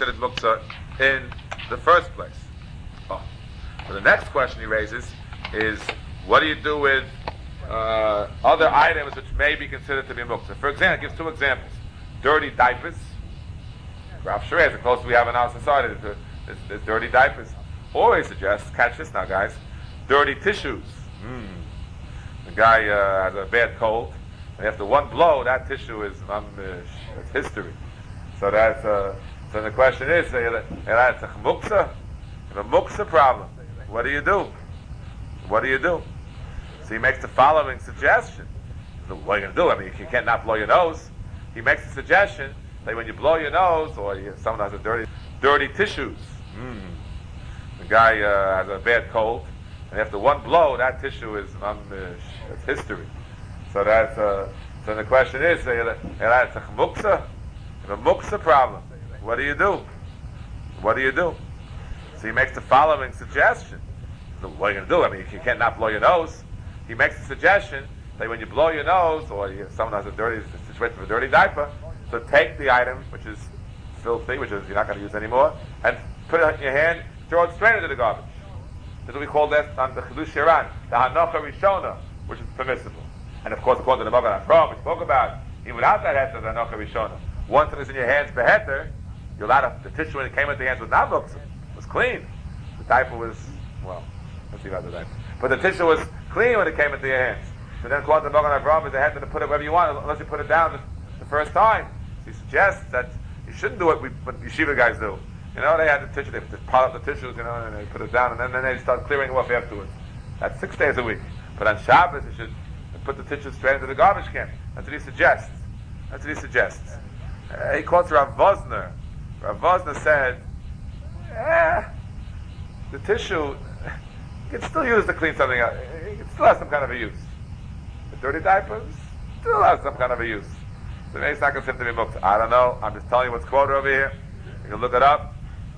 considered muktzah in the first place? Oh. So the next question he raises is, what do you do with other items which may be considered to be muktzah? For example, he gives two examples. Dirty diapers. Rav Sherei, the closest we have in our society is dirty diapers. Or he suggests, catch this now guys, dirty tissues. The guy has a bad cold, and after one blow, that tissue is it's history. So that's so the question is, that's a muktzah, a muktzah problem. What do you do? What do you do? So he makes the following suggestion. What are you going to do? I mean, you can't not blow your nose. He makes a suggestion that when you blow your nose, or someone has a dirty tissues. The guy has a bad cold, and after one blow, that tissue is it's history. So that's so the question is, that's a muktzah, a muktzah problem. What do you do? What do you do? So he makes the following suggestion. What are you going to do? I mean, you can't not blow your nose. He makes a suggestion that when you blow your nose, or someone has a dirty situation with a dirty diaper, so take the item which is filthy, which is you're not going to use anymore, and put it in your hand, throw it straight into the garbage. This is what we call that on the Chidush Shiran, the Hanocha Rishona, which is permissible. And of course, according to the Magen Avraham, we spoke about, even without that heter, the Hanocha Rishona. Once it is in your hands, beheter, you're allowed to, the tissue when it came into the hands was not muktzah. It was clean. The diaper was, well, let's see about the diaper. But the tissue was clean when it came into your hands. So then according to the Magen Avraham, is the heter to put it wherever you want, unless you put it down the first time. So he suggests that you shouldn't do what yeshiva guys do. You know, they had the tissue, they just pile up the tissues, you know, and they put it down, and then they start clearing it off afterwards. That's 6 days a week. But on Shabbos, you should put the tissues straight into the garbage can. That's what he suggests. That's what he suggests. He quotes Rav Vosner. Rav Vosner said, the tissue, you can still use to clean something else. It still has some kind of a use. The dirty diapers still has some kind of a use. So maybe it's not considered to be muktzah. I don't know. I'm just telling you what's quoted over here. You can look it up.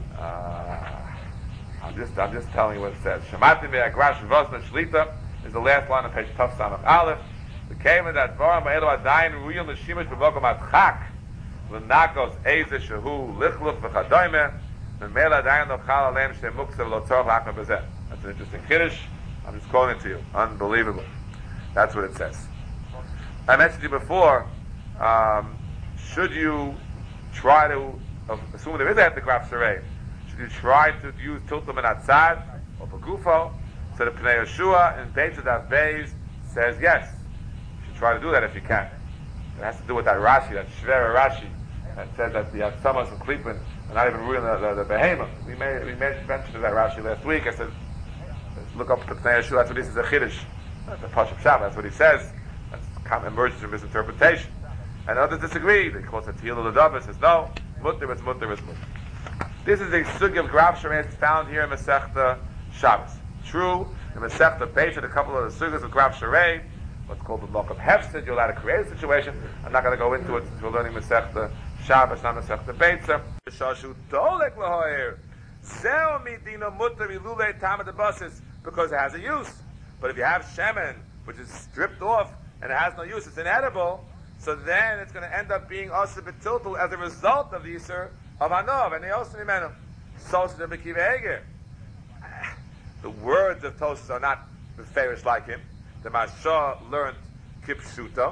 I'm just telling you what it says. Shemati me'agrash v'osna shlita is the last line on page Taf Samach Aleph. The came in that Dvarim ba'elu adayin ruyim l'shimush b'mokom adchak l'nakos eze shehu lichluf v'chadoyme v'me'el adayin lo chal aleim shem muktzah v'lo tzorach lachma b'zeh. That's an interesting kiddush. I'm just quoting it to you. Unbelievable. That's what it says. I mentioned to you before, should you try to, assuming there is a hetegraph saray, should you try to use tiltum and atzad or pagufo? So the Pnei Yeshua in Beit Tzadav Beis says yes. You should try to do that if you can. It has to do with that Rashi, that Shvera Rashi, that says that the Atzamas and Klipin are not even ruining the behemoth. We made mention of that Rashi last week. I said, let's look up the Pnei Yeshua. That's what he says, a Chiddush. That's the Pashup Shabbat. That's what he says. That's common emergence from misinterpretation. And others disagree. They call it Tehillah L'Dava. Says no, mutter is mutter is mutter. This is a sugi of Rav Sherei found here in Masechta Shabbos. True, in Masechta Beis, a couple of the sugas of Rav Sherei, what's called the Mock of Hefsid. You're allowed to create a situation. I'm not going to go into it since we're learning Masechta Shabbos, not Masechta Beitza. Shashu Dolek Lahoyer. Zeo Midino Mutter Ilule Tamad Basis, because it has a use. But if you have shemen, which is stripped off and it has no use, it's inedible. So then it's going to end up being also betiltul as a result of the Yisur of Hanov and the Osir Mimenu. So the Bekiva Eger. The words of Tosfos are not fairish like him. The Mashal learned Kipshuto.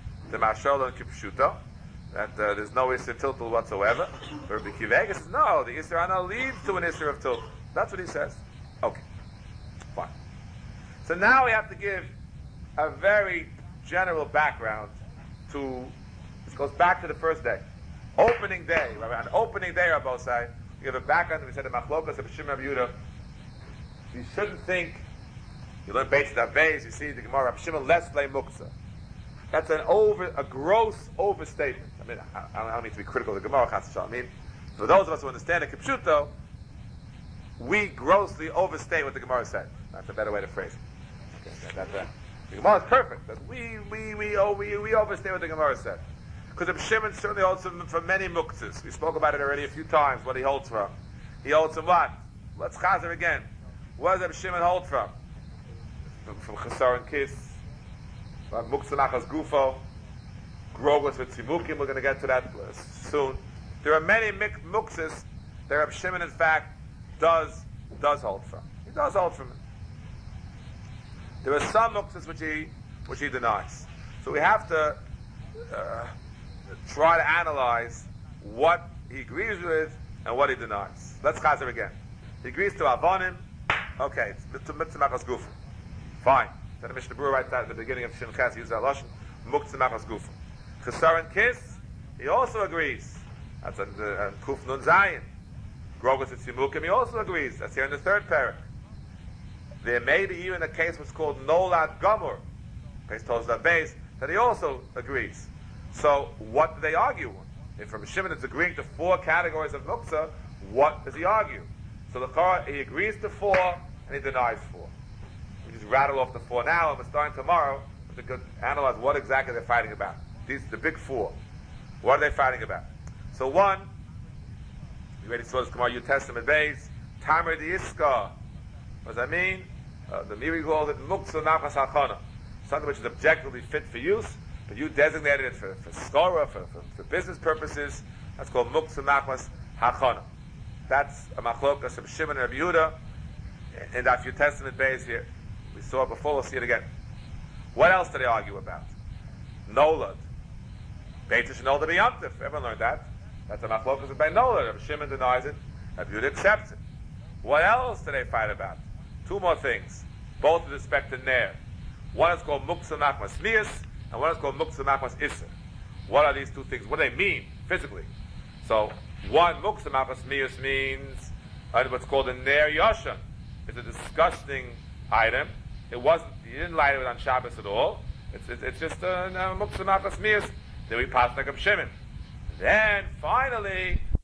That there's no Yisur tiltul whatsoever. But Bekiva Eger says, no, the Yisur Hanov leads to an Yisur of tiltul. That's what he says. Okay. Fine. So now we have to give a very general background to, this goes back to the first day. Opening day, on opening day, Rabbosai, we give a background, we said the Machlokas of Shimon Yehuda. You shouldn't think, you learn Beit Tzadav Beis, you see the Gemara, Rabbi Shimon less play muktzah. That's a gross overstatement. I mean, I don't mean to be critical of the Gemara, I mean, for those of us who understand the Kipshuto, we grossly overstate what the Gemara said. That's a better way to phrase it. Okay, the Gemara is perfect. That we overstate what the Gemara said. Because Reb Shimon certainly holds from many muktzahs. We spoke about it already a few times, what he holds from. He holds from what? Let's chazer again. What does Reb Shimon hold from? From Chesar and Kiss, Muktzah Nachas Gufo, Grogos with Tzimukim, we're going to get to that soon. There are many muktzahs that Reb Shimon, in fact, does hold from. He does hold from it. There are some muktzas which he denies. So we have to try to analyze what he agrees with and what he denies. Let's chazer again. He agrees to avonim. Okay, it's mitzvah machas gufim. Fine. Then the Mishnah Berurah writes that at the beginning of Shin Ches, he uses that lashon, muktzah machas gufim. Chesar and kiss, he also agrees. That's on Kuf Nun Zayin. Grogus and Simukim, he also agrees. That's here in the third parak. There may be even a case what's called Nolad Gomor, based on that base, that he also agrees. So, what do they argue on? If Reb Shimon is agreeing to 4 categories of muktzah, what does he argue? So the Torah, he agrees to 4 and he denies 4. We just rattle off the 4 now, and we're starting tomorrow to analyze what exactly they're fighting about. These the big 4. What are they fighting about? So 1, we already saw this Gemara Yud Testament base, Tamer di Iska. What does that mean? The Miri called it muktzah nachas hachana, something which is objectively fit for use, but you designated it for skora, for business purposes. That's called muktzah nachas hachana. That's a machlokas of Shimon and Rabbi Yehuda in that New Testament base here. We saw it before, we'll see it again. What else do they argue about? Nolad. Beitish Nolad b'yamtif. Everyone learned that. That's a machlokas of Ben Nolad. Rabbi Shimon denies it, Rabbi Yehuda accepts it. What else do they fight about? 2 more things, both with respect to Ner. One is called muktzah machmas miyas, and one is called muktzah machmas isser. What are these 2 things? What do they mean physically? So, one muktzah machmas miyas means what's called a Ner Yoshan. It's a disgusting item. It wasn't. You didn't light it on Shabbos at all. It's just a muktzah machmas miyas. Then we pass like a Shimon. Then finally,